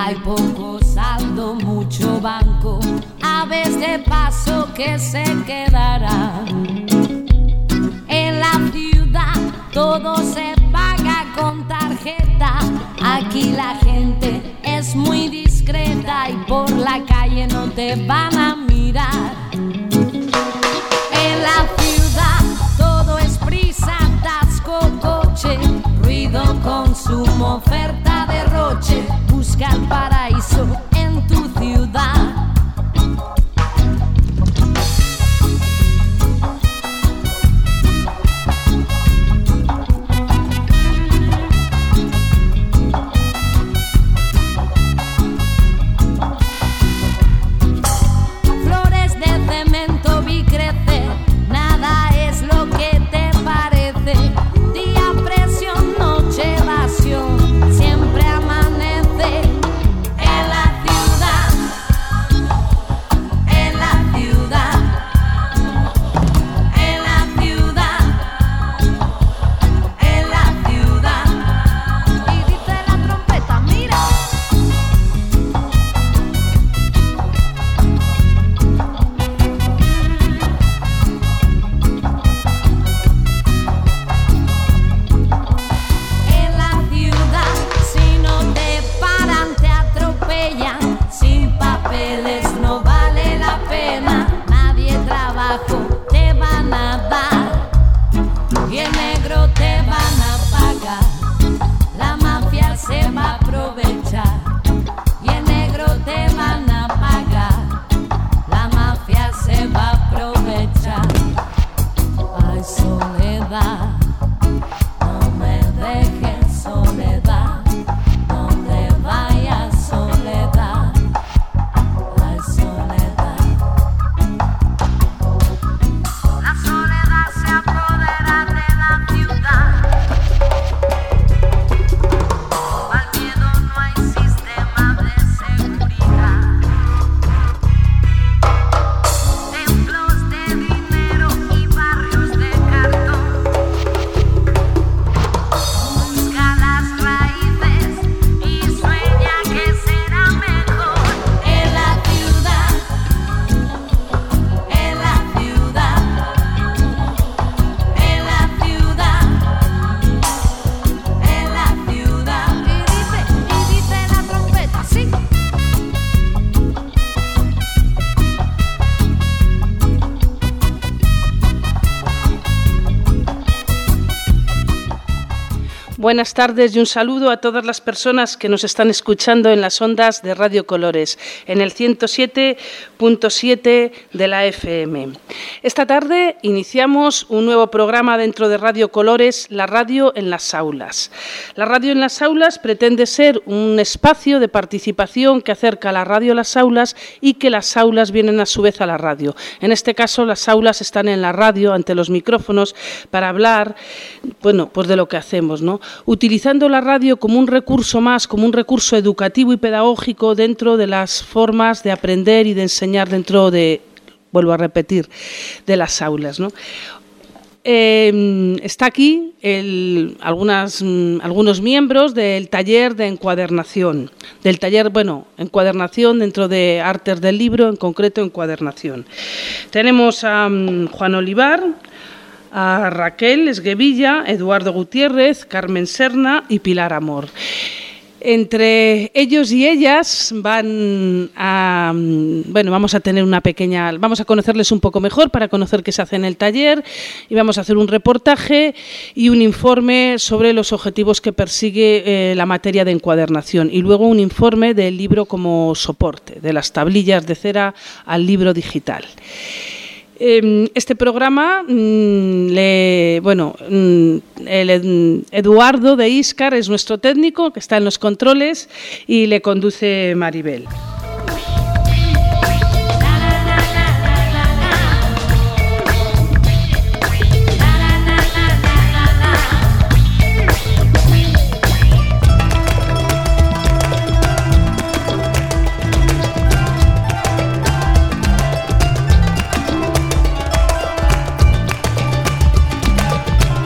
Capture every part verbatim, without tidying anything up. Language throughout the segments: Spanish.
Hay poco saldo, mucho banco, aves de paso que se quedarán. En la ciudad todo se paga con tarjeta. Aquí la gente es muy discreta y por la calle no te van a mirar. En la ciudad todo es prisa, atasco, coche, ruido, consumo, oferta, derroche. Busca el paraíso en tu ciudad. Siempre amanece en la Buenas tardes y un saludo a todas las personas que nos están escuchando en las ondas de Radio Colores, en el ciento siete punto siete de la F M. Esta tarde iniciamos un nuevo programa dentro de Radio Colores, la radio en las aulas. La radio en las aulas pretende ser un espacio de participación que acerca la radio a las aulas y que las aulas vienen a su vez a la radio. En este caso, las aulas están en la radio, ante los micrófonos, para hablar, bueno, pues de lo que hacemos, ¿no? Utilizando la radio como un recurso más, como un recurso educativo y pedagógico dentro de las formas de aprender y de enseñar dentro de, vuelvo a repetir, de las aulas, ¿no? Eh, está aquí el, algunas, algunos miembros del taller de encuadernación, del taller, bueno, encuadernación dentro de artes del libro, en concreto encuadernación. Tenemos a um, Juan Olivar, a Raquel Esguevilla, Eduardo Gutiérrez, Carmen Serna y Pilar Amor. Entre ellos y ellas van a, bueno, vamos a tener una pequeña, vamos a conocerles un poco mejor para conocer qué se hace en el taller y vamos a hacer un reportaje y un informe sobre los objetivos que persigue eh, la materia de encuadernación y luego un informe del libro como soporte, de las tablillas de cera al libro digital. Este programa, le, bueno, el Eduardo de Íscar es nuestro técnico, que está en los controles, y le conduce Maribel.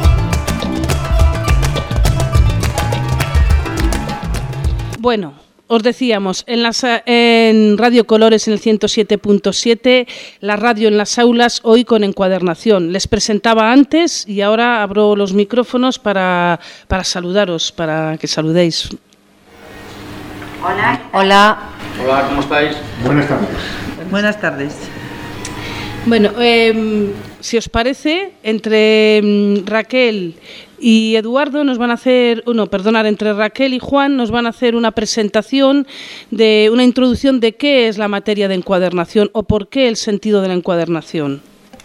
Bueno, os decíamos, en, las, en Radio Colores en el ciento siete punto siete, la radio en las aulas, hoy con encuadernación. Les presentaba antes y ahora abro los micrófonos para, para saludaros, para que saludéis. Hola. Hola. Hola, ¿cómo estáis? Buenas tardes. Buenas tardes. Bueno, eh, si os parece, entre um, Raquel y Eduardo nos van a hacer, no, perdonar, entre Raquel y Juan nos van a hacer una presentación de una introducción de qué es la materia de encuadernación o por qué el sentido de la encuadernación.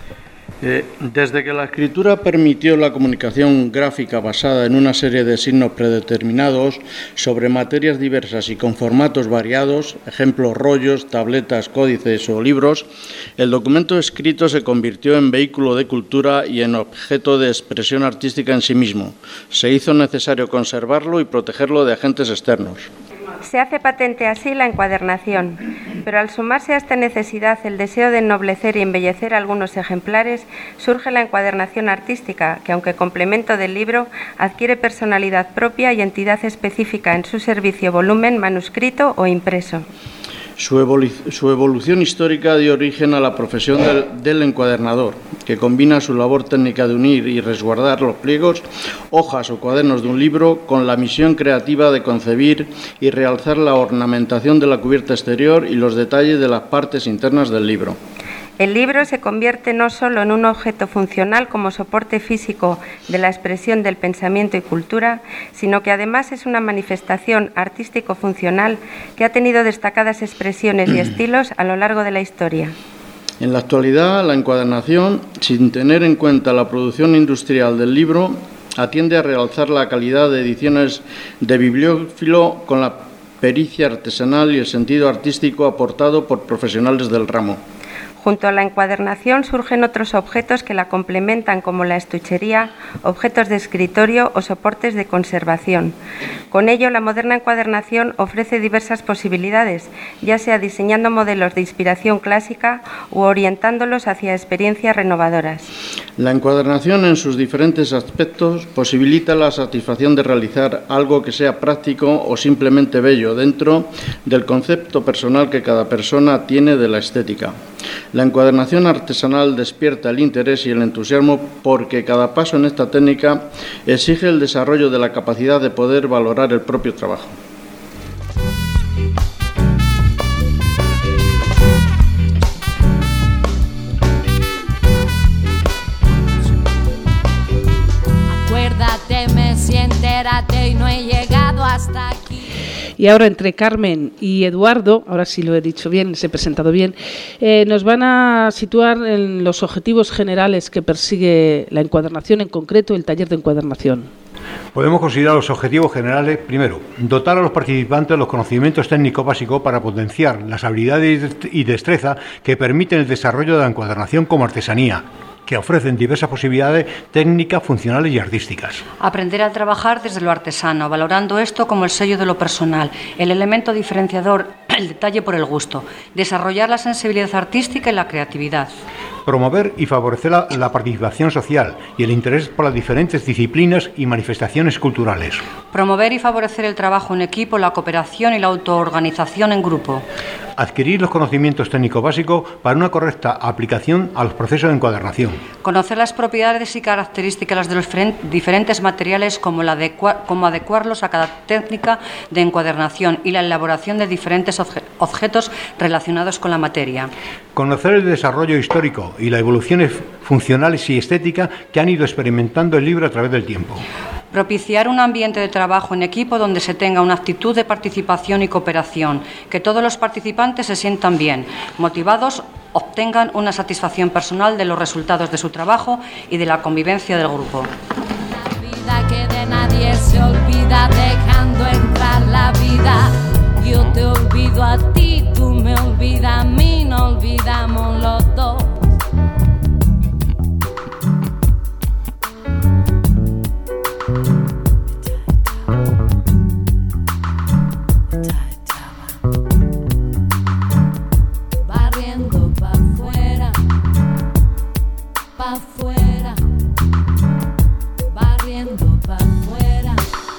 Eh, desde que la escritura permitió la comunicación gráfica basada en una serie de signos predeterminados sobre materias diversas y con formatos variados, ejemplos rollos, tabletas, códices o libros, el documento escrito se convirtió en vehículo de cultura y en objeto de expresión artística en sí mismo. Se hizo necesario conservarlo y protegerlo de agentes externos. Se hace patente así la encuadernación, pero al sumarse a esta necesidad el deseo de ennoblecer y embellecer algunos ejemplares, surge la encuadernación artística, que aunque complemento del libro, adquiere personalidad propia y entidad específica en su servicio, volumen, manuscrito o impreso. Su, evolu- su evolución histórica dio origen a la profesión del, del encuadernador, que combina su labor técnica de unir y resguardar los pliegos, hojas o cuadernos de un libro con la misión creativa de concebir y realzar la ornamentación de la cubierta exterior y los detalles de las partes internas del libro. El libro se convierte no solo en un objeto funcional como soporte físico de la expresión del pensamiento y cultura, sino que además es una manifestación artístico-funcional que ha tenido destacadas expresiones y estilos a lo largo de la historia. En la actualidad, la encuadernación, sin tener en cuenta la producción industrial del libro, atiende a realzar la calidad de ediciones de bibliófilo con la pericia artesanal y el sentido artístico aportado por profesionales del ramo. Junto a la encuadernación surgen otros objetos que la complementan, como la estuchería, objetos de escritorio o soportes de conservación. Con ello, la moderna encuadernación ofrece diversas posibilidades, ya sea diseñando modelos de inspiración clásica u orientándolos hacia experiencias renovadoras. La encuadernación en sus diferentes aspectos posibilita la satisfacción de realizar algo que sea práctico o simplemente bello dentro del concepto personal que cada persona tiene de la estética. La encuadernación artesanal despierta el interés y el entusiasmo porque cada paso en esta técnica exige el desarrollo de la capacidad de poder valorar el propio trabajo. Acuérdate, Messi, entérate y no he llegado hasta aquí. Y ahora entre Carmen y Eduardo, ahora sí lo he dicho bien, les he presentado bien, eh, nos van a situar en los objetivos generales que persigue la encuadernación, en concreto el taller de encuadernación. Podemos considerar los objetivos generales. Primero, dotar a los participantes de los conocimientos técnicos básicos para potenciar las habilidades y destreza que permiten el desarrollo de la encuadernación como artesanía, que ofrecen diversas posibilidades técnicas, funcionales y artísticas. Aprender a trabajar desde lo artesano, valorando esto como el sello de lo personal, el elemento diferenciador, el detalle por el gusto. Desarrollar la sensibilidad artística y la creatividad. Promover y favorecer la, la participación social y el interés por las diferentes disciplinas y manifestaciones culturales. Promover y favorecer el trabajo en equipo, la cooperación y la autoorganización en grupo. Adquirir los conocimientos técnicos básicos para una correcta aplicación a los procesos de encuadernación. Conocer las propiedades y características de los diferentes materiales, como, la adecua- como adecuarlos a cada técnica de encuadernación y la elaboración de diferentes obje- objetos relacionados con la materia. Conocer el desarrollo histórico y las evoluciones funcionales y estéticas que han ido experimentando el libro a través del tiempo. Propiciar un ambiente de trabajo en equipo donde se tenga una actitud de participación y cooperación, que todos los participantes se sientan bien, motivados, obtengan una satisfacción personal de los resultados de su trabajo y de la convivencia del grupo. La vida que de nadie se olvida, dejando entrar la vida. Yo te olvido a ti, tú me olvidas a mí, no olvidamos los dos. Barriendo pa' afuera, pa' afuera, barriendo pa' afuera.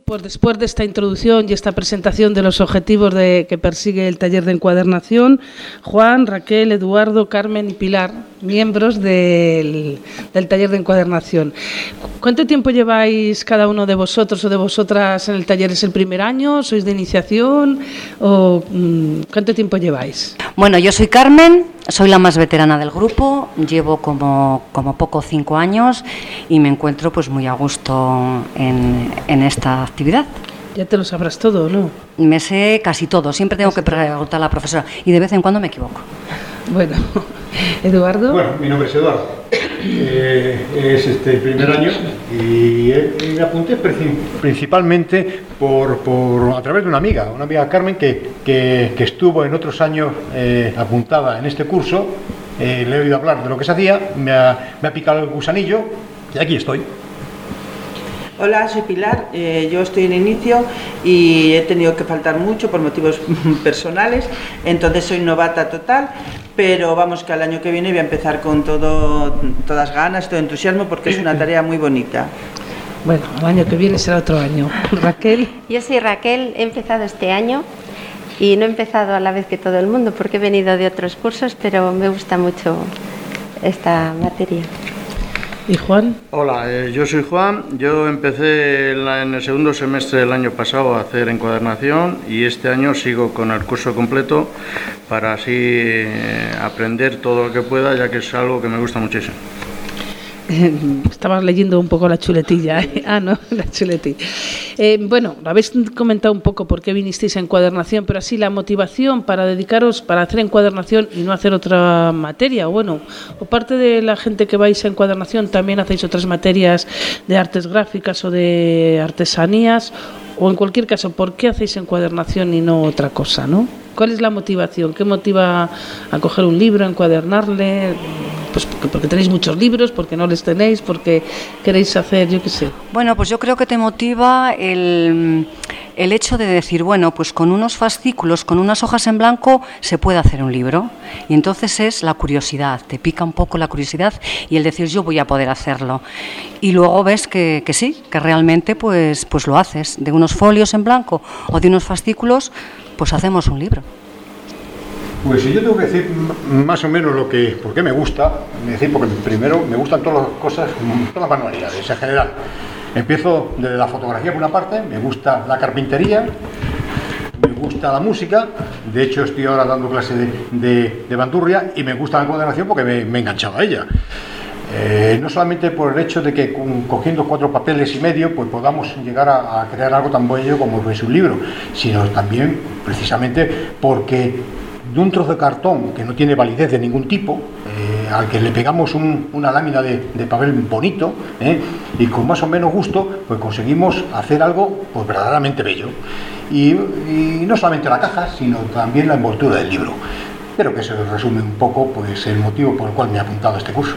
pues después de esta introducción y esta presentación de los objetivos de, que persigue el taller de encuadernación, Juan, Raquel, Eduardo, Carmen y Pilar, miembros del, del taller de encuadernación. ¿Cuánto tiempo lleváis cada uno de vosotros o de vosotras en el taller? ¿Es el primer año? ¿Sois de iniciación? ¿O mmm, cuánto tiempo lleváis? Bueno, yo soy Carmen, soy la más veterana del grupo, llevo como, como poco cinco años y me encuentro pues muy a gusto en, en esta actividad. Ya te lo sabrás todo, ¿no? Me sé casi todo, siempre tengo que preguntar a la profesora y de vez en cuando me equivoco. Bueno, Eduardo. Bueno, mi nombre es Eduardo, eh, es este el primer año y eh, me apunté principalmente por, por a través de una amiga, una amiga Carmen que, que, que estuvo en otros años eh, apuntada en este curso, eh, le he oído hablar de lo que se hacía, me ha, me ha picado el gusanillo y aquí estoy. Hola, soy Pilar, eh, yo estoy en inicio y he tenido que faltar mucho por motivos personales, entonces soy novata total, pero vamos que al año que viene voy a empezar con todo, todas ganas, todo entusiasmo, porque es una tarea muy bonita. Bueno, el año que viene será otro año. Raquel. Yo soy Raquel, he empezado este año y no he empezado a la vez que todo el mundo porque he venido de otros cursos, pero me gusta mucho esta materia. ¿Y Juan? Hola, eh, yo soy Juan, yo empecé en, la, en el segundo semestre del año pasado a hacer encuadernación y este año sigo con el curso completo para así eh, aprender todo lo que pueda, ya que es algo que me gusta muchísimo. Estabas leyendo un poco la chuletilla, ¿eh? Ah, no, la chuletilla. Eh, bueno, habéis comentado un poco por qué vinisteis a encuadernación, pero así la motivación para dedicaros, para hacer encuadernación y no hacer otra materia, bueno, o parte de la gente que vais a encuadernación también hacéis otras materias de artes gráficas o de artesanías, o en cualquier caso, ¿por qué hacéis encuadernación y no otra cosa, no? ¿Cuál es la motivación? ¿Qué motiva a coger un libro, a encuadernarle? Pues porque, porque tenéis muchos libros, porque no les tenéis, porque queréis hacer, yo qué sé. Bueno, pues yo creo que te motiva el, el hecho de decir, bueno, pues con unos fascículos, con unas hojas en blanco, se puede hacer un libro. Y entonces es la curiosidad, te pica un poco la curiosidad y el decir, yo voy a poder hacerlo. Y luego ves que, que sí, que realmente pues, pues lo haces. De unos folios en blanco o de unos fascículos, pues hacemos un libro. Pues si yo tengo que decir más o menos lo que, por qué me gusta, decir, porque primero me gustan todas las cosas, todas las manualidades en general. Empiezo desde la fotografía por una parte, me gusta la carpintería, me gusta la música, de hecho estoy ahora dando clase de, de, de bandurria y me gusta la encuadernación porque me, me he enganchado a ella. Eh, no solamente por el hecho de que con, cogiendo cuatro papeles y medio pues podamos llegar a, a crear algo tan bello como es un libro, sino también precisamente porque de un trozo de cartón que no tiene validez de ningún tipo, eh, al que le pegamos un, una lámina de, de papel bonito, eh, y con más o menos gusto, pues conseguimos hacer algo pues verdaderamente bello. Y, y no solamente la caja, sino también la envoltura del libro. Creo que eso resume un poco pues el motivo por el cual me he apuntado a este curso.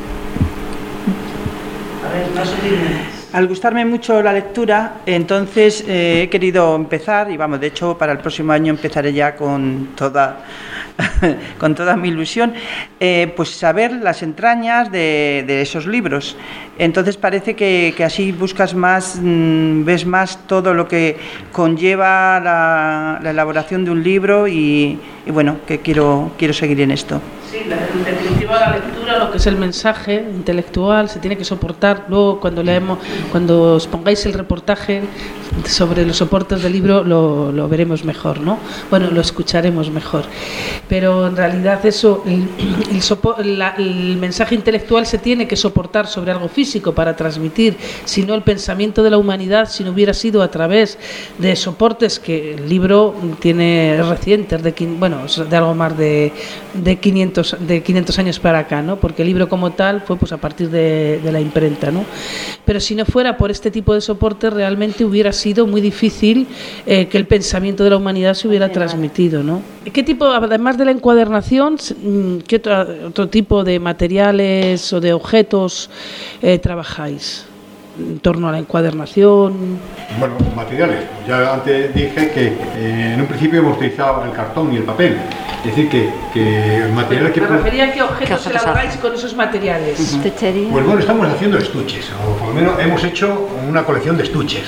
A ver, más opiniones. Al gustarme mucho la lectura, entonces eh, he querido empezar, y vamos, de hecho para el próximo año empezaré ya con toda, con toda mi ilusión, eh, pues saber las entrañas de, de esos libros. Entonces parece que, que así buscas más, mmm, ves más todo lo que conlleva la, la elaboración de un libro y, y bueno, que quiero, quiero seguir en esto. Sí, en definitiva la lectura, lo que es el mensaje intelectual, se tiene que soportar. Luego cuando leemos, cuando os pongáis el reportaje sobre los soportes del libro, lo, lo veremos mejor, ¿no? Bueno, lo escucharemos mejor. Pero en realidad eso, el, el, sopo, la, el mensaje intelectual se tiene que soportar sobre algo físico para transmitir, si no el pensamiento de la humanidad, si no hubiera sido a través de soportes que el libro tiene recientes, de, bueno, de algo más de, de quinientos de quinientos años para acá, ¿no? Porque el libro como tal fue pues a partir de, de la imprenta, ¿no? Pero si no fuera por este tipo de soporte realmente hubiera sido muy difícil eh, que el pensamiento de la humanidad se hubiera transmitido, ¿no? ¿Qué tipo, además de la encuadernación, qué otro, otro tipo de materiales o de objetos eh, trabajáis en torno a la encuadernación? Bueno, materiales. Ya antes dije que eh, en un principio hemos utilizado el cartón y el papel. Es decir, que, que materiales que... Me refería a qué objetos ¿Qué elaboráis con esos materiales. Estuchería. Pues bueno, estamos haciendo estuches, o por lo menos hemos hecho una colección de estuches.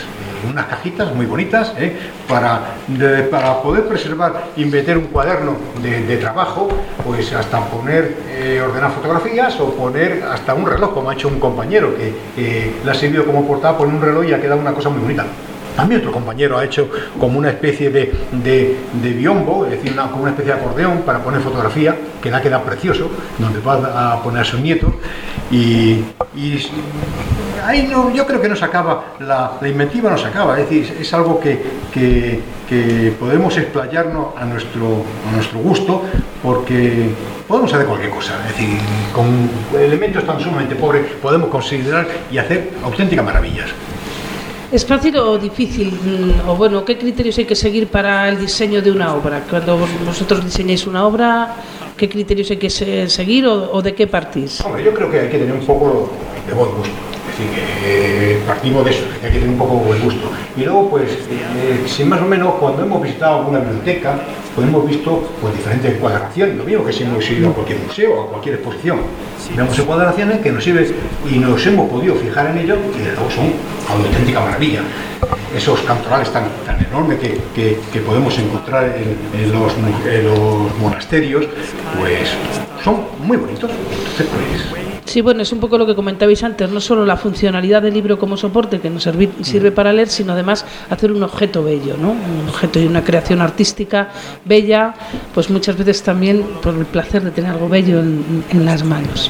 en unas cajitas muy bonitas, ¿eh? para, de, para poder preservar y meter un cuaderno de, de trabajo, pues hasta poner, eh, ordenar fotografías o poner hasta un reloj, como ha hecho un compañero que eh, le ha servido como portada, poner un reloj y ha quedado una cosa muy bonita. También otro compañero ha hecho como una especie de, de, de biombo, es decir, una, como una especie de acordeón para poner fotografía, que le ha quedado precioso, donde va a poner a sus nietos. Y, y ahí no, yo creo que no se acaba, la, la inventiva no se acaba, es decir, es algo que, que, que podemos explayarnos a nuestro, a nuestro gusto, porque podemos hacer cualquier cosa, es decir, con elementos tan sumamente pobres podemos considerar y hacer auténticas maravillas. ¿Es fácil o difícil? O bueno, ¿qué criterios hay que seguir para el diseño de una obra? Cuando vosotros diseñáis una obra, ¿qué criterios hay que seguir o, o de qué partís? Hombre, yo creo que hay que tener un poco de buen gusto. Es decir, que partimos de eso, que hay que tener un poco de buen gusto. Y luego, pues, eh, si más o menos cuando hemos visitado alguna biblioteca, pues hemos visto pues, diferentes encuadernaciones, lo mismo que si hemos ido a cualquier museo o a cualquier exposición. Vemos encuadernaciones que nos sirven y nos hemos podido fijar en ellos y luego son una auténtica maravilla. Esos cantorales tan, tan enormes que, que, que podemos encontrar en, en, los, en los monasterios, pues son muy bonitos. Entonces, pues, sí, bueno, es un poco lo que comentabais antes, no solo la funcionalidad del libro como soporte, que nos sirve, sirve para leer, sino además hacer un objeto bello, ¿no? Un objeto y una creación artística bella, pues muchas veces también por el placer de tener algo bello en, en las manos.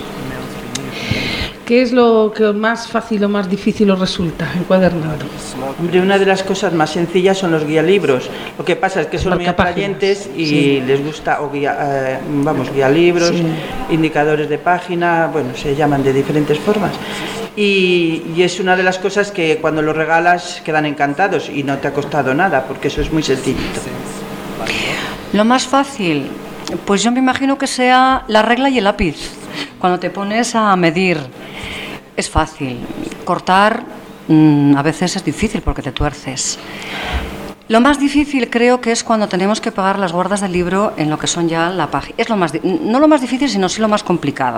¿Qué es lo que más fácil o más difícil os resulta encuadernar? Hombre, una de las cosas más sencillas son los guialibros. Lo que pasa es que son muy atrayentes y sí. les gusta, o guía, eh, vamos, guialibros, sí. indicadores de página, bueno, se llaman de diferentes formas. Y, y es una de las cosas que cuando los regalas quedan encantados y no te ha costado nada, porque eso es muy sencillito. Lo más fácil, pues yo me imagino que sea la regla y el lápiz. Cuando te pones a medir, es fácil. Cortar mmm, a veces es difícil porque te tuerces. Lo más difícil creo que es cuando tenemos que pegar las guardas del libro en lo que son ya la página. Es lo más, no lo más difícil, sino sí lo más complicado.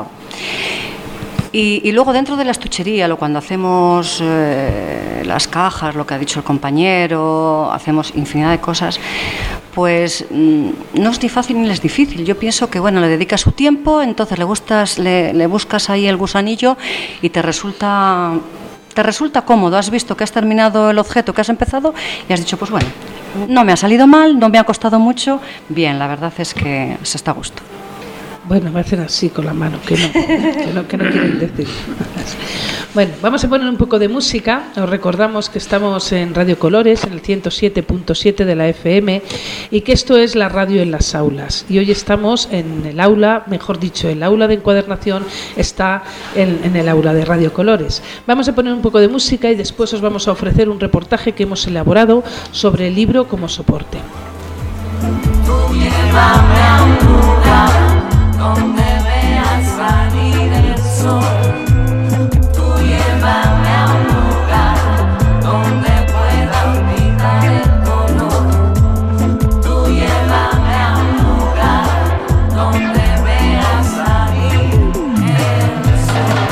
Y, y luego dentro de la estuchería, lo cuando hacemos eh, las cajas, lo que ha dicho el compañero, hacemos infinidad de cosas, pues mm, no es ni fácil ni es difícil. Yo pienso que bueno, le dedicas su tiempo, entonces le, gustas, le, le buscas ahí el gusanillo y te resulta, te resulta cómodo. Has visto que has terminado el objeto que has empezado y has dicho, pues bueno, no me ha salido mal, no me ha costado mucho, bien, la verdad es que se está a gusto. Bueno, me hacen así con la mano, que no, que no, que no quieren decir. Bueno, vamos a poner un poco de música. Os recordamos que estamos en Radio Colores, en el ciento siete punto siete de la F M, y que esto es la radio en las aulas. Y hoy estamos en el aula, mejor dicho, el aula de encuadernación está en, en el aula de Radio Colores. Vamos a poner un poco de música y después os vamos a ofrecer un reportaje que hemos elaborado sobre el libro como soporte. Tú llévame a un lugar donde veas salir el sol. Tú llévame a un lugar donde pueda olvidar el dolor. Tú llévame a un lugar donde veas salir el sol.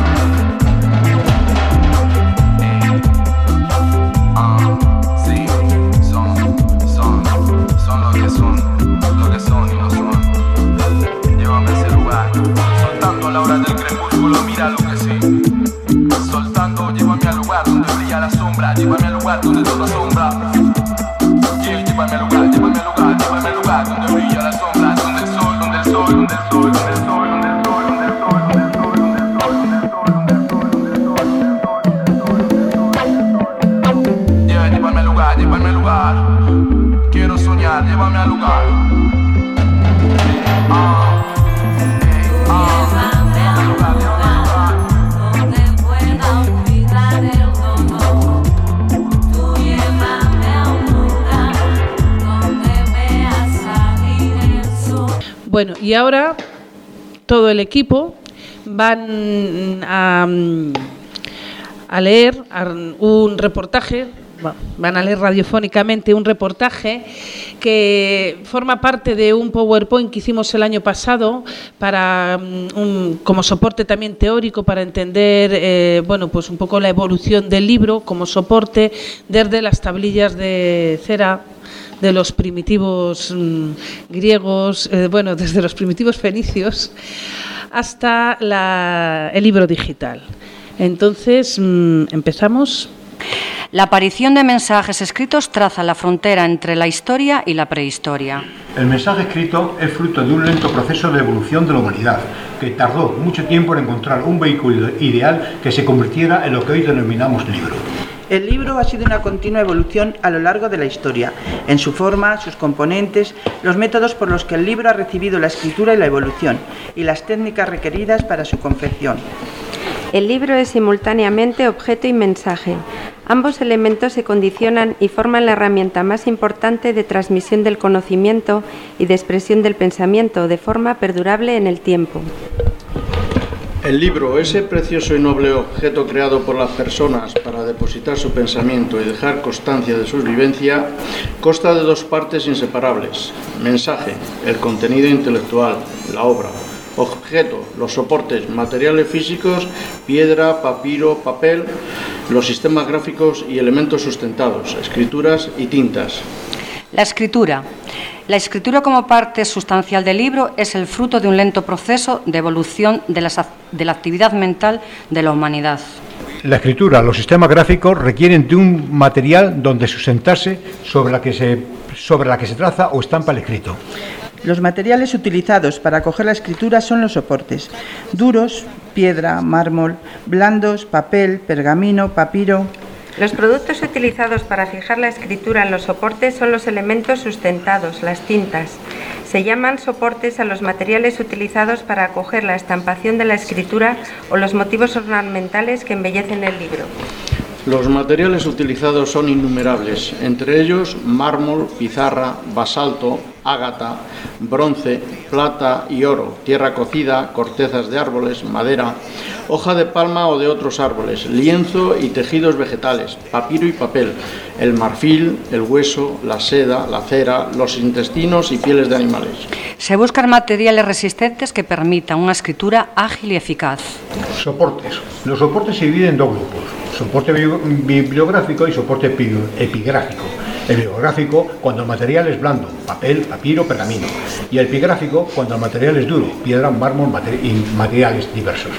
Ah, sí, son, son, son lo que son, lo que son y no son. Llévame a ese lugar, soltando a la hora del crepúsculo, mira lo que sí. Soltando, llévame al lugar donde brilla la sombra, llévame al lugar donde todo asombra. Yeah, llévame al lugar, llévame al lugar, llévame al lugar donde brilla la sombra, donde el sol, donde el sol, donde el sol, donde el sol, donde el sol, donde el sol, donde el sol, donde el sol, donde el sol, donde el sol, donde el sol, donde el sol. Yeah, llévame al lugar, llévame al lugar. Quiero soñar, llévame al lugar. Ah. Bueno, y ahora todo el equipo van a, a leer un reportaje van a leer radiofónicamente un reportaje que forma parte de un PowerPoint que hicimos el año pasado para un, como soporte también teórico para entender eh, bueno, pues un poco la evolución del libro como soporte desde las tablillas de cera de los primitivos mmm, griegos, eh, bueno, desde los primitivos fenicios hasta la, el libro digital. Entonces, mmm, empezamos. La aparición de mensajes escritos traza la frontera entre la historia y la prehistoria. El mensaje escrito es fruto de un lento proceso de evolución de la humanidad, que tardó mucho tiempo en encontrar un vehículo ideal que se convirtiera en lo que hoy denominamos libro. El libro ha sido una continua evolución a lo largo de la historia, en su forma, sus componentes, los métodos por los que el libro ha recibido la escritura y la evolución, y las técnicas requeridas para su confección. El libro es simultáneamente objeto y mensaje. Ambos elementos se condicionan y forman la herramienta más importante de transmisión del conocimiento y de expresión del pensamiento de forma perdurable en el tiempo. El libro, ese precioso y noble objeto creado por las personas para depositar su pensamiento y dejar constancia de su vivencia, consta de dos partes inseparables: mensaje, el contenido intelectual, la obra; objeto, los soportes, materiales físicos, piedra, papiro, papel, los sistemas gráficos y elementos sustentados, escrituras y tintas. La escritura. La escritura como parte sustancial del libro es el fruto de un lento proceso de evolución de, las, de la actividad mental de la humanidad. La escritura, los sistemas gráficos requieren de un material donde sustentarse sobre la que se, sobre la que se traza o estampa el escrito. Los materiales utilizados para coger la escritura son los soportes: duros, piedra, mármol; blandos, papel, pergamino, papiro. Los productos utilizados para fijar la escritura en los soportes son los elementos sustentados, las tintas. Se llaman soportes a los materiales utilizados para acoger la estampación de la escritura o los motivos ornamentales que embellecen el libro. Los materiales utilizados son innumerables, entre ellos mármol, pizarra, basalto, ágata, bronce, plata y oro, tierra cocida, cortezas de árboles, madera, hoja de palma o de otros árboles, lienzo y tejidos vegetales, papiro y papel, el marfil, el hueso, la seda, la cera, los intestinos y pieles de animales. Se buscan materiales resistentes que permitan una escritura ágil y eficaz. Soportes. Los soportes se dividen en dos grupos: soporte bibliográfico y soporte epigráfico. El bibliográfico cuando el material es blando, papel, papiro, pergamino; y el epigráfico cuando el material es duro, piedra, mármol mater- y materiales diversos.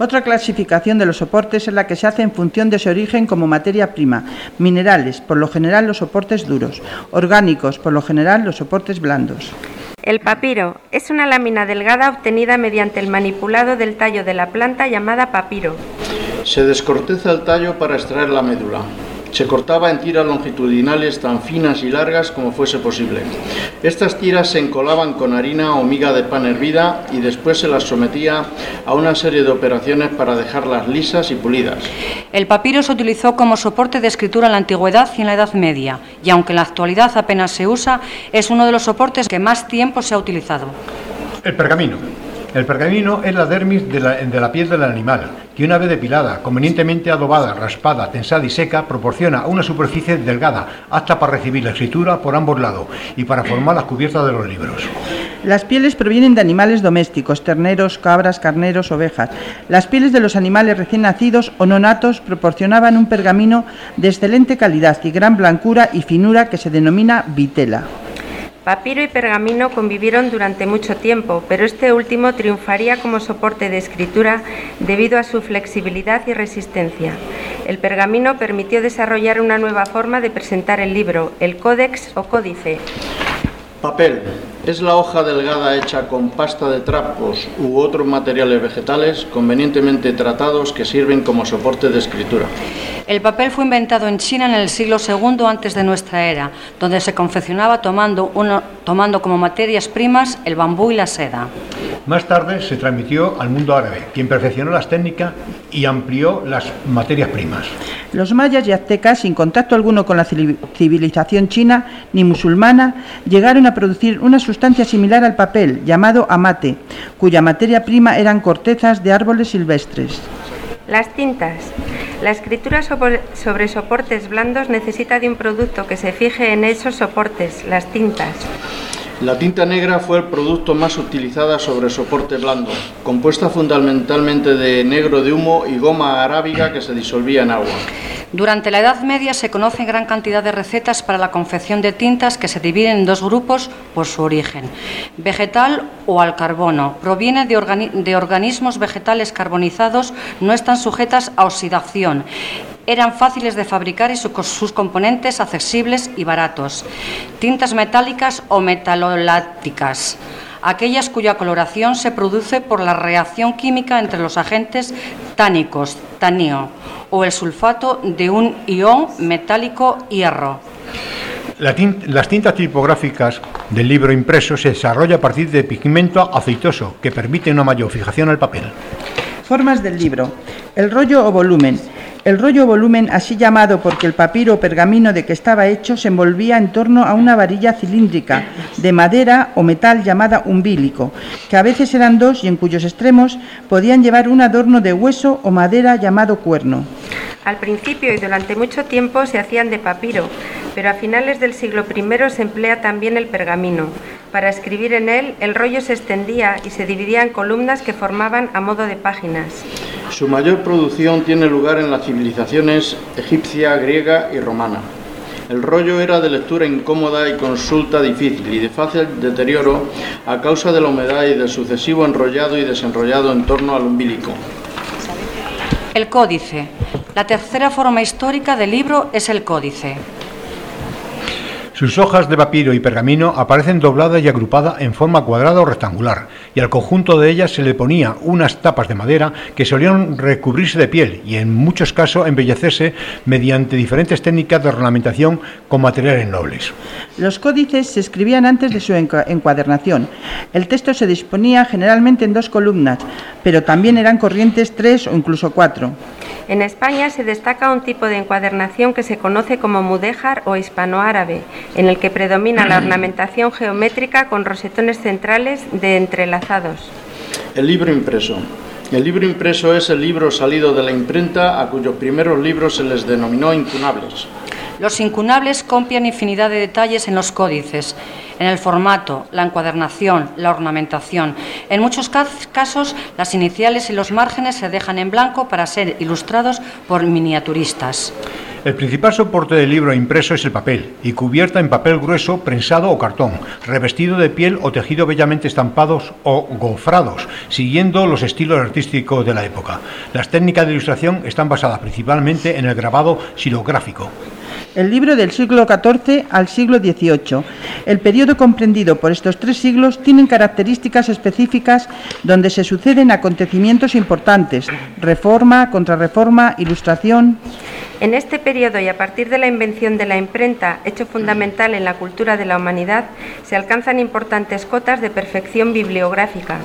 Otra clasificación de los soportes es la que se hace en función de su origen como materia prima. Minerales, por lo general los soportes duros. Orgánicos, por lo general los soportes blandos. El papiro es una lámina delgada obtenida mediante el manipulado del tallo de la planta llamada papiro. Se descorteza el tallo para extraer la médula. Se cortaba en tiras longitudinales tan finas y largas como fuese posible. Estas tiras se encolaban con harina o miga de pan hervida y después se las sometía a una serie de operaciones para dejarlas lisas y pulidas. El papiro se utilizó como soporte de escritura en la antigüedad y en la Edad Media, y aunque en la actualidad apenas se usa, es uno de los soportes que más tiempo se ha utilizado. El pergamino. El pergamino es la dermis de la, de la piel del animal, que una vez depilada, convenientemente adobada, raspada, tensada y seca, proporciona una superficie delgada, apta para recibir la escritura por ambos lados y para formar las cubiertas de los libros. Las pieles provienen de animales domésticos, terneros, cabras, carneros, ovejas. Las pieles de los animales recién nacidos o no natos proporcionaban un pergamino de excelente calidad y gran blancura y finura que se denomina vitela. Papiro y pergamino convivieron durante mucho tiempo, pero este último triunfaría como soporte de escritura debido a su flexibilidad y resistencia. El pergamino permitió desarrollar una nueva forma de presentar el libro, el códex o códice. Papel. Es la hoja delgada hecha con pasta de trapos u otros materiales vegetales convenientemente tratados que sirven como soporte de escritura. El papel fue inventado en China en el siglo segundo antes de nuestra era, donde se confeccionaba tomando, uno, tomando como materias primas el bambú y la seda. Más tarde se transmitió al mundo árabe, quien perfeccionó las técnicas y amplió las materias primas. Los mayas y aztecas, sin contacto alguno con la civilización china ni musulmana, llegaron a producir una sustancia similar al papel, llamado amate, cuya materia prima eran cortezas de árboles silvestres. Las tintas. La escritura sobre, sobre soportes blandos necesita de un producto que se fije en esos soportes, las tintas. La tinta negra fue el producto más utilizada sobre soporte blando, compuesta fundamentalmente de negro de humo y goma arábiga que se disolvía en agua. Durante la Edad Media se conocen gran cantidad de recetas para la confección de tintas que se dividen en dos grupos por su origen. Vegetal o al carbono. Proviene de, organi- de organismos vegetales carbonizados, no están sujetas a oxidación. Eran fáciles de fabricar y su, sus componentes accesibles y baratos. Tintas metálicas o metalolácticas. Aquellas cuya coloración se produce por la reacción química entre los agentes tánicos, tanio, o el sulfato de un ion metálico hierro. La tint, las tintas tipográficas del libro impreso se desarrolla a partir de pigmento aceitoso, que permite una mayor fijación al papel. Formas del libro. El rollo o volumen. El rollo o volumen, así llamado porque el papiro o pergamino de que estaba hecho se envolvía en torno a una varilla cilíndrica de madera o metal llamada umbílico, que a veces eran dos y en cuyos extremos podían llevar un adorno de hueso o madera llamado cuerno. Al principio y durante mucho tiempo se hacían de papiro, pero a finales del siglo primero se emplea también el pergamino. Para escribir en él, el rollo se extendía y se dividía en columnas que formaban a modo de páginas. Su mayor producción tiene lugar en las civilizaciones egipcia, griega y romana. El rollo era de lectura incómoda y consulta difícil y de fácil deterioro a causa de la humedad y del sucesivo enrollado y desenrollado en torno al umbilico. El códice. La tercera forma histórica del libro es el códice. Sus hojas de papiro y pergamino aparecen dobladas y agrupadas en forma cuadrada o rectangular, y al conjunto de ellas se le ponía unas tapas de madera que solían recubrirse de piel y en muchos casos embellecerse mediante diferentes técnicas de ornamentación con materiales nobles. Los códices se escribían antes de su encuadernación. El texto se disponía generalmente en dos columnas, pero también eran corrientes tres o incluso cuatro. En España se destaca un tipo de encuadernación que se conoce como mudéjar o hispanoárabe, en el que predomina la ornamentación geométrica con rosetones centrales de entrelazados. El libro impreso. El libro impreso es el libro salido de la imprenta a cuyos primeros libros se les denominó incunables. Los incunables copian infinidad de detalles en los códices, en el formato, la encuadernación, la ornamentación. En muchos casos, las iniciales y los márgenes se dejan en blanco para ser ilustrados por miniaturistas. El principal soporte del libro impreso es el papel, y cubierta en papel grueso, prensado o cartón, revestido de piel o tejido bellamente estampados o gofrados, siguiendo los estilos artísticos de la época. Las técnicas de ilustración están basadas principalmente en el grabado xilográfico. El libro del siglo catorce al siglo dieciocho. El periodo comprendido por estos tres siglos tiene características específicas donde se suceden acontecimientos importantes: reforma, contrarreforma, ilustración. En este periodo y a partir de la invención de la imprenta, hecho fundamental en la cultura de la humanidad, se alcanzan importantes cotas de perfección bibliográfica.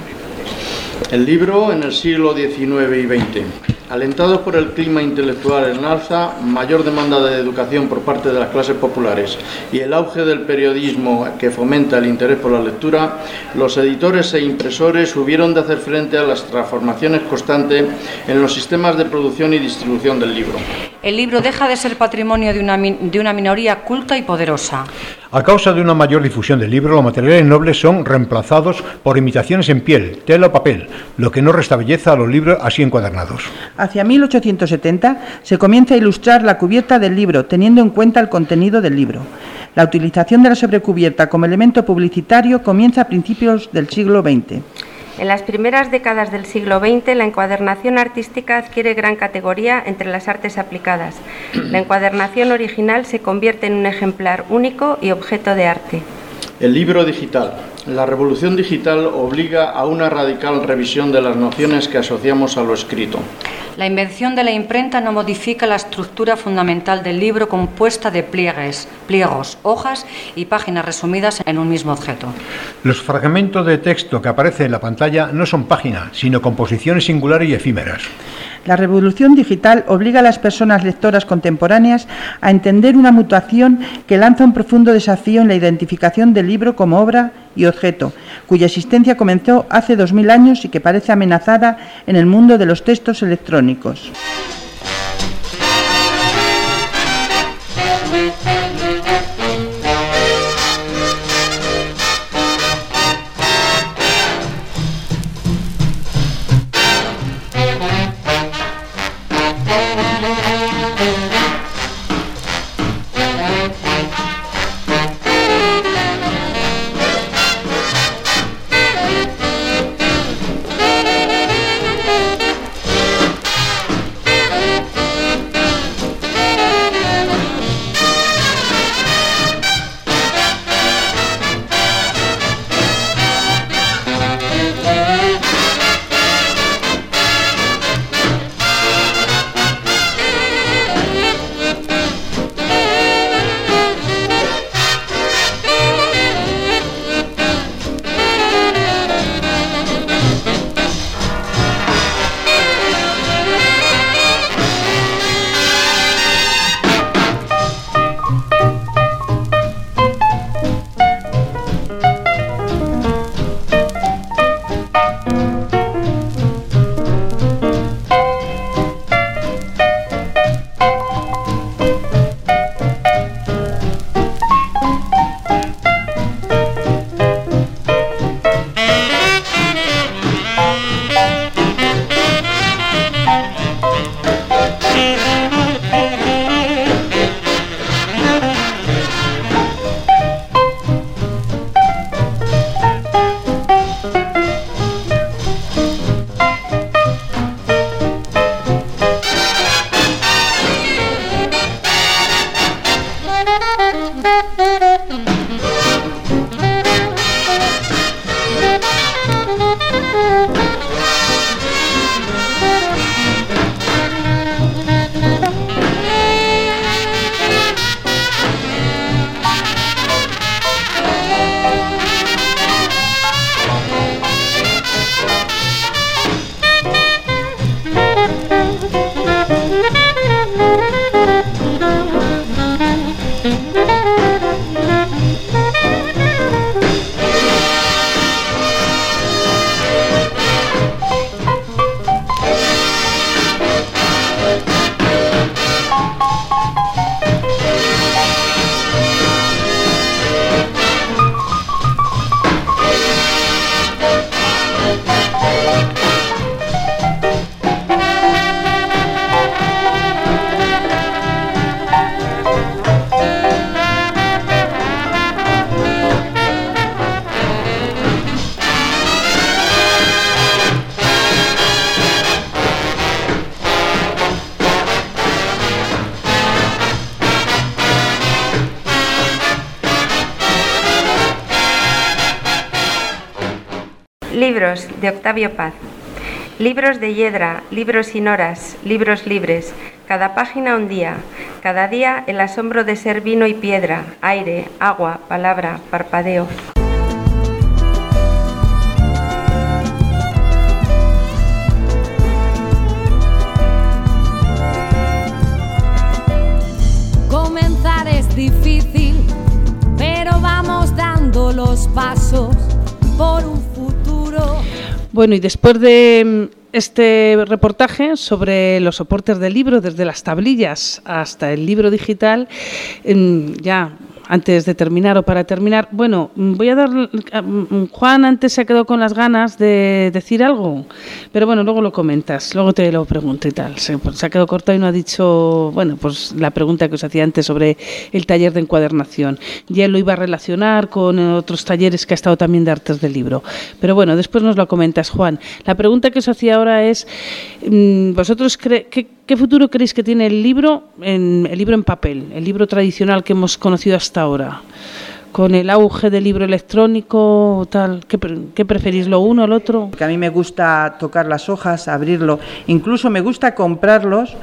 El libro en el siglo diecinueve y veinte. Alentados por el clima intelectual en alza, mayor demanda de educación por parte de las clases populares y el auge del periodismo que fomenta el interés por la lectura, los editores e impresores hubieron de hacer frente a las transformaciones constantes en los sistemas de producción y distribución del libro. El libro deja de ser patrimonio de una, de una minoría culta y poderosa. A causa de una mayor difusión del libro, los materiales nobles son reemplazados por imitaciones en piel, tela o papel, lo que no resta belleza a los libros así encuadernados. Hacia mil ochocientos setenta se comienza a ilustrar la cubierta del libro, teniendo en cuenta el contenido del libro. La utilización de la sobrecubierta como elemento publicitario comienza a principios del siglo veinte. En las primeras décadas del siglo veinte, la encuadernación artística adquiere gran categoría entre las artes aplicadas. La encuadernación original se convierte en un ejemplar único y objeto de arte. El libro digital. La revolución digital obliga a una radical revisión de las nociones que asociamos a lo escrito. La invención de la imprenta no modifica la estructura fundamental del libro compuesta de pliegues, pliegos, hojas y páginas resumidas en un mismo objeto. Los fragmentos de texto que aparecen en la pantalla no son páginas, sino composiciones singulares y efímeras. La revolución digital obliga a las personas lectoras contemporáneas a entender una mutación que lanza un profundo desafío en la identificación del libro como obra y objeto, cuya existencia comenzó hace dos mil años y que parece amenazada en el mundo de los textos electrónicos. Libros, de Octavio Paz. Libros de hiedra, libros sin horas, libros libres, cada página un día, cada día el asombro de ser vino y piedra, aire, agua, palabra, parpadeo. Comenzar es difícil, pero vamos dando los pasos por un futuro. Bueno, y después de este reportaje sobre los soportes del libro, desde las tablillas hasta el libro digital, ya antes de terminar o para terminar, bueno, voy a dar... Juan antes se ha quedado con las ganas de decir algo, pero bueno, luego lo comentas, luego te lo pregunto y tal. Se, pues, se ha quedado cortado y no ha dicho, bueno, pues la pregunta que os hacía antes sobre el taller de encuadernación. Y él lo iba a relacionar con otros talleres que ha estado también de artes del libro. Pero bueno, después nos lo comentas, Juan. La pregunta que os hacía ahora es, ¿vosotros cre- qué, qué futuro creéis que tiene el libro, en, el libro en papel, el libro tradicional que hemos conocido hasta ahora, con el auge del libro electrónico o tal? ¿Qué, qué preferís, lo uno o el otro? Que a mí me gusta tocar las hojas, abrirlo, incluso me gusta comprarlos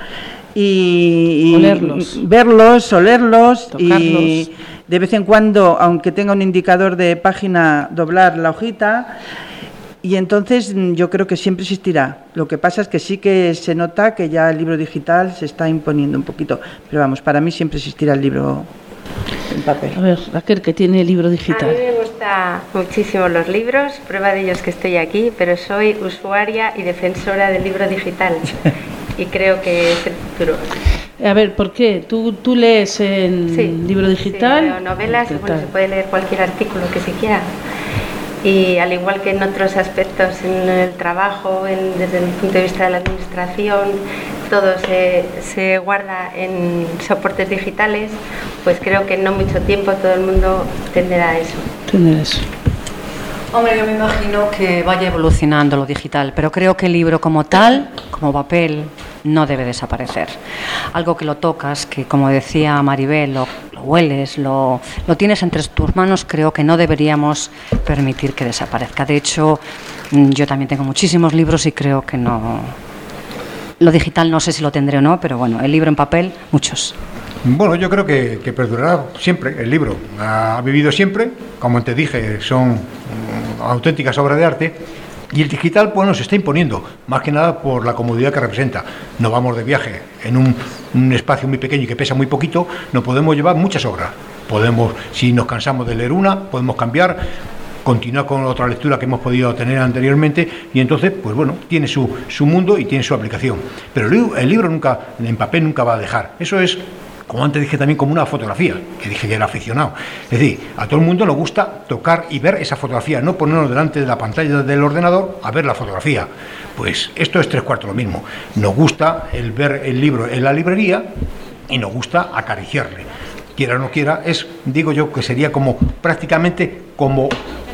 y, y olerlos. verlos, olerlos, tocarlos. Y de vez en cuando, aunque tenga un indicador de página, doblar la hojita. Y entonces yo creo que siempre existirá. Lo que pasa es que sí que se nota que ya el libro digital se está imponiendo un poquito. Pero vamos, para mí siempre existirá el libro en papel. A ver, Raquel, que tiene el libro digital. A mí me gustan muchísimo los libros, prueba de ello es que estoy aquí, pero soy usuaria y defensora del libro digital y creo que es el futuro. A ver, ¿por qué? ¿Tú, tú lees en Sí, libro digital? Sí, leo novelas y bueno, se puede leer cualquier artículo que se quiera. Y al igual que en otros aspectos, en el trabajo, en, desde el punto de vista de la administración, todo se, se guarda en soportes digitales, pues creo que en no mucho tiempo todo el mundo tenderá a eso. Tenderá eso. Hombre, yo me imagino que vaya evolucionando lo digital, pero creo que el libro como tal, como papel, no debe desaparecer. Algo que lo tocas, que como decía Maribel, lo, lo hueles, lo, lo tienes entre tus manos, creo que no deberíamos permitir que desaparezca. De hecho, yo también tengo muchísimos libros y creo que no... Lo digital no sé si lo tendré o no, pero bueno, el libro en papel, muchos. Bueno, yo creo que, que perdurará siempre el libro. Ha vivido siempre, como te dije, son mm, auténticas obras de arte. Y el digital, bueno, se está imponiendo, más que nada por la comodidad que representa. No vamos de viaje en un, un espacio muy pequeño y que pesa muy poquito, no podemos llevar muchas obras. Podemos, si nos cansamos de leer una, podemos cambiar, continuar con otra lectura que hemos podido tener anteriormente y entonces, pues bueno, tiene su, su mundo y tiene su aplicación. Pero el, el libro nunca, en papel nunca va a dejar. Eso es, como antes dije, también como una fotografía, que dije que era aficionado. Es decir, a todo el mundo le gusta tocar y ver esa fotografía, no ponernos delante de la pantalla del ordenador a ver la fotografía. Pues esto es tres cuartos lo mismo. Nos gusta el ver el libro en la librería y nos gusta acariciarle. Quiera o no quiera, es, digo yo, que sería como prácticamente como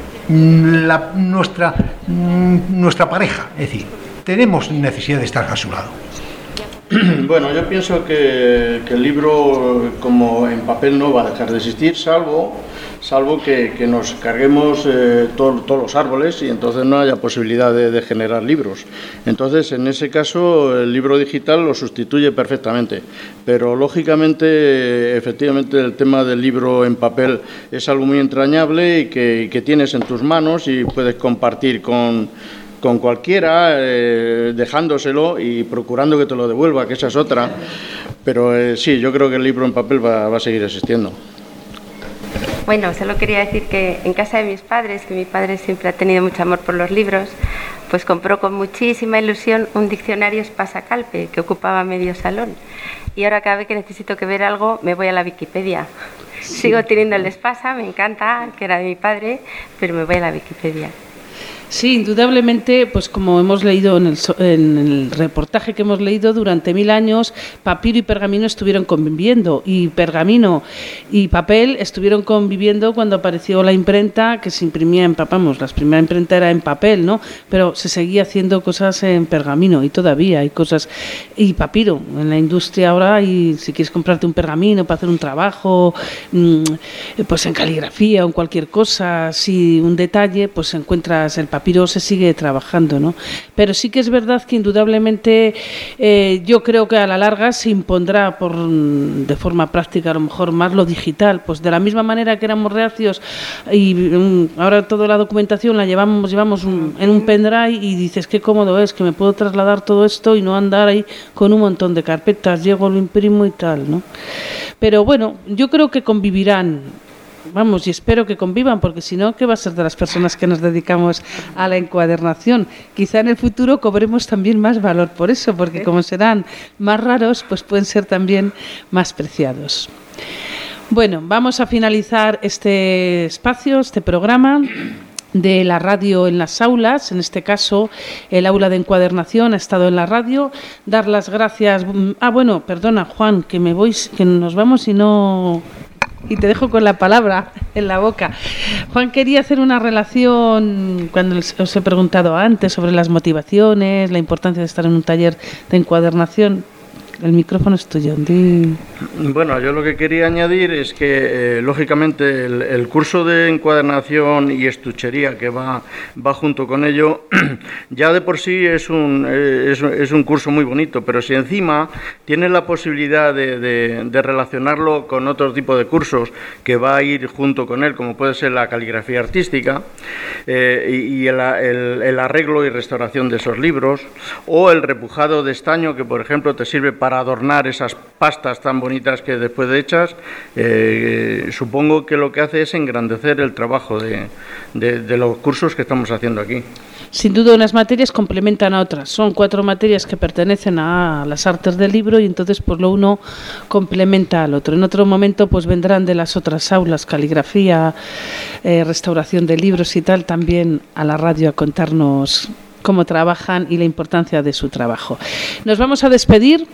la, nuestra, nuestra pareja. Es decir, tenemos necesidad de estar a su lado. Bueno, yo pienso que, que el libro como en papel no va a dejar de existir, salvo, salvo que, que nos carguemos eh, todo, todos los árboles y entonces no haya posibilidad de, de generar libros. Entonces, en ese caso, el libro digital lo sustituye perfectamente. Pero, lógicamente, efectivamente, el tema del libro en papel es algo muy entrañable y que, y que tienes en tus manos y puedes compartir con... con cualquiera, eh, dejándoselo y procurando que te lo devuelva, que esa es otra. Pero eh, sí, yo creo que el libro en papel va, va a seguir existiendo. Bueno, solo quería decir que en casa de mis padres, que mi padre siempre ha tenido mucho amor por los libros, pues compró con muchísima ilusión un diccionario Espasa-Calpe que ocupaba medio salón. Y ahora cada vez que necesito que ver algo me voy a la Wikipedia. Sí. Sigo teniendo el Espasa, me encanta, que era de mi padre, pero me voy a la Wikipedia. Sí, indudablemente, pues como hemos leído en el, en el reportaje que hemos leído, durante mil años papiro y pergamino estuvieron conviviendo, y pergamino y papel estuvieron conviviendo cuando apareció la imprenta, que se imprimía en papel. Vamos, la primera imprenta era en papel, ¿no? Pero se seguía haciendo cosas en pergamino y todavía hay cosas, y papiro en la industria ahora, y si quieres comprarte un pergamino para hacer un trabajo, pues en caligrafía o en cualquier cosa, si un detalle, pues encuentras el papel papiro se sigue trabajando, ¿no? Pero sí que es verdad que indudablemente eh, yo creo que a la larga se impondrá por, de forma práctica a lo mejor más lo digital, pues de la misma manera que éramos reacios y um, ahora toda la documentación la llevamos llevamos un, en un pendrive y dices qué cómodo es, que me puedo trasladar todo esto y no andar ahí con un montón de carpetas, llego, lo imprimo y tal, ¿no? Pero bueno, yo creo que convivirán. Vamos, y espero que convivan, porque si no, ¿qué va a ser de las personas que nos dedicamos a la encuadernación? Quizá en el futuro cobremos también más valor por eso, porque como serán más raros, pues pueden ser también más preciados. Bueno, vamos a finalizar este espacio, este programa de la radio en las aulas, en este caso el aula de encuadernación ha estado en la radio. Dar las gracias. Ah, bueno, perdona, Juan, que me voy, que nos vamos y no... Y te dejo con la palabra en la boca. Juan quería hacer una relación, cuando os he preguntado antes sobre las motivaciones, la importancia de estar en un taller de encuadernación. El micrófono es tuyo. Di. Bueno, yo lo que quería añadir es que, eh, lógicamente, el, el curso de encuadernación y estuchería que va, va junto con ello, ya de por sí es un, eh, es, es un curso muy bonito, pero si encima tiene la posibilidad de, de, de relacionarlo con otro tipo de cursos que va a ir junto con él, como puede ser la caligrafía artística eh, y, y el, el, el arreglo y restauración de esos libros, o el repujado de estaño, que, por ejemplo, te sirve para para adornar esas pastas tan bonitas que después de hechas, eh, supongo que lo que hace es engrandecer el trabajo de, de, de los cursos que estamos haciendo aquí. Sin duda unas materias complementan a otras. Son cuatro materias que pertenecen a las artes del libro y entonces pues lo uno complementa al otro. En otro momento pues vendrán de las otras aulas, caligrafía, eh, restauración de libros y tal, también a la radio a contarnos cómo trabajan y la importancia de su trabajo. Nos vamos a despedir.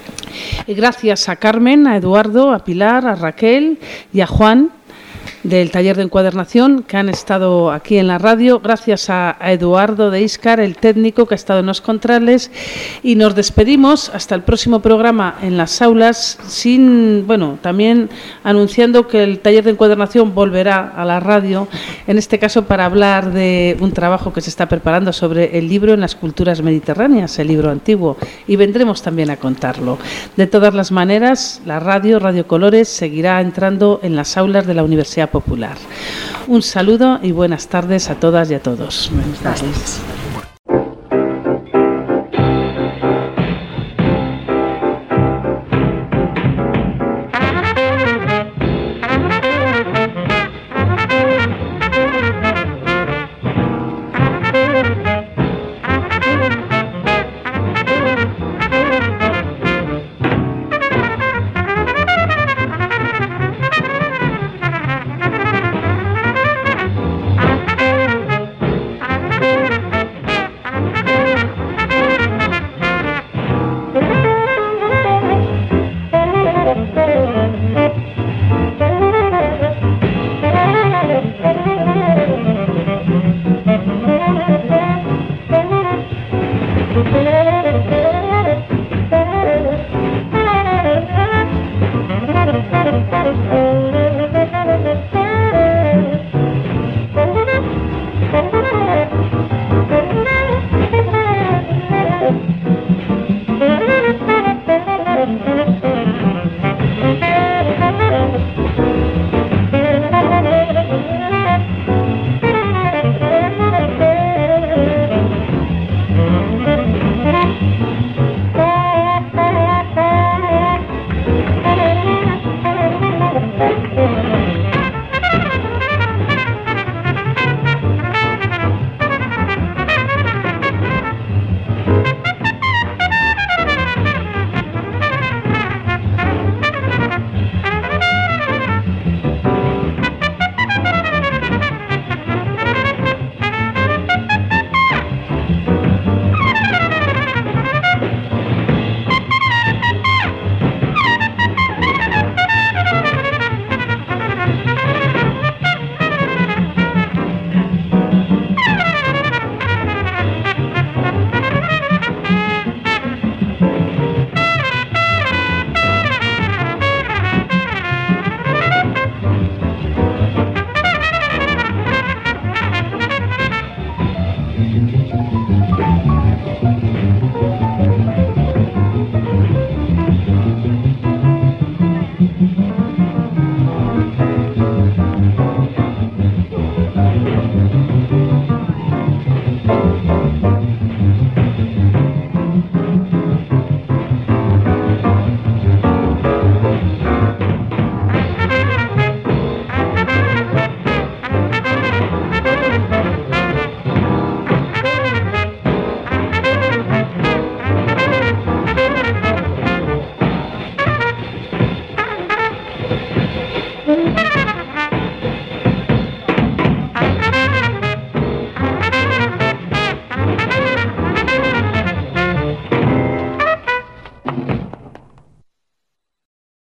Gracias a Carmen, a Eduardo, a Pilar, a Raquel y a Juan del taller de encuadernación que han estado aquí en la radio. Gracias a, a Eduardo de Íscar, el técnico que ha estado en los controles, y nos despedimos hasta el próximo programa en las aulas, sin, bueno, también anunciando que el taller de encuadernación volverá a la radio, en este caso para hablar de un trabajo que se está preparando sobre el libro en las culturas mediterráneas, el libro antiguo, y vendremos también a contarlo. De todas las maneras, la radio, Radio Colores, seguirá entrando en las aulas de la Universidad Popular. Un saludo y buenas tardes a todas y a todos. Buenas tardes.